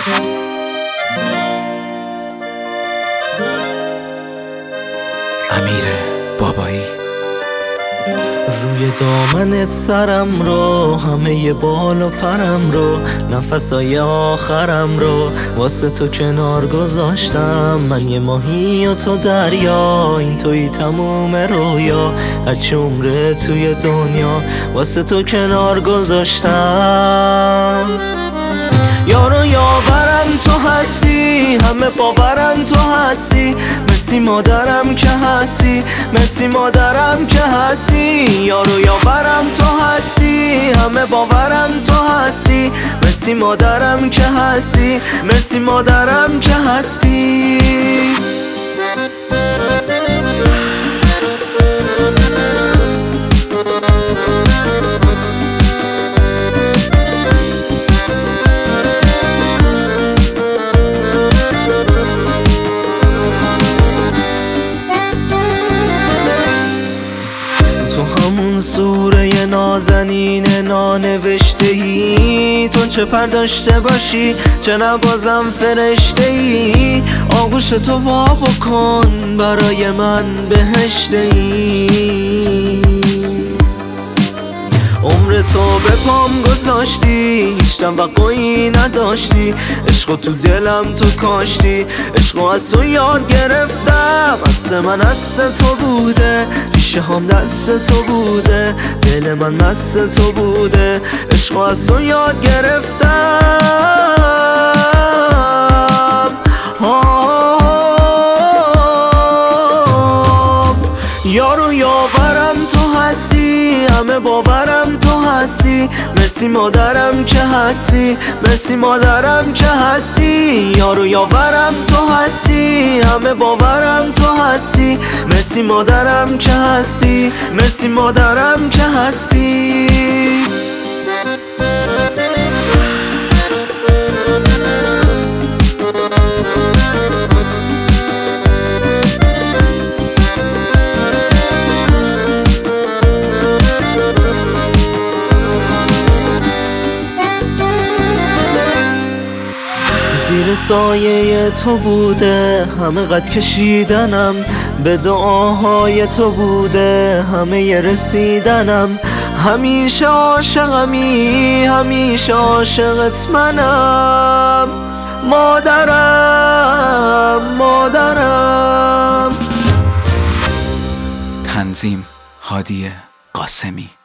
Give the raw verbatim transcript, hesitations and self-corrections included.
امیر بابایی. روی دامنت سرم رو، همه بال و پرم رو، نفسای آخرم رو واسه تو کنار گذاشتم. من یه ماهی و تو دریا، این توی تموم رویا، هرچی عمره توی دنیا واسه تو کنار گذاشتم. یارو یاورم تو هستی، همه باورم تو هستی. مرسی مادرم که هستی، مرسی مادرم که هستی. یارو یاورم تو هستی، همه باورم تو هستی. مرسی مادرم که هستی، مرسی مادرم که هستی. تو همون سوره نازنین نانوشته ای، تو چه پرداشته باشی چه نبازم فرشته ای. آغوش تو وا بکن برای من بهشته ای. عمر تو به پام گذاشتی، هیچ توقعی نداشتی. عشقو تو دلم تو کاشتی، عشقو از تو یاد گرفتم. دست من دست تو بوده، ریشه هم دست تو بوده، دل من دست تو بوده. عشقو از تو یاد گرفتم. یارو یاورم تو هستی، همه باورم تو هستی. مرسی مادرم که هستی، مرسی مادرم که هستی. یارو یاورم تو هستی، همه باورم تو هستی. مرسی مادرم که هستی، مرسی مادرم که هستی. زیر سایه تو بوده همه قد کشیدنم، به دعاهای تو بوده همه رسیدنم. همیشه عاشقمی، همیشه عاشقت منم. مادرم مادرم. تنظیم هادی قاسمی.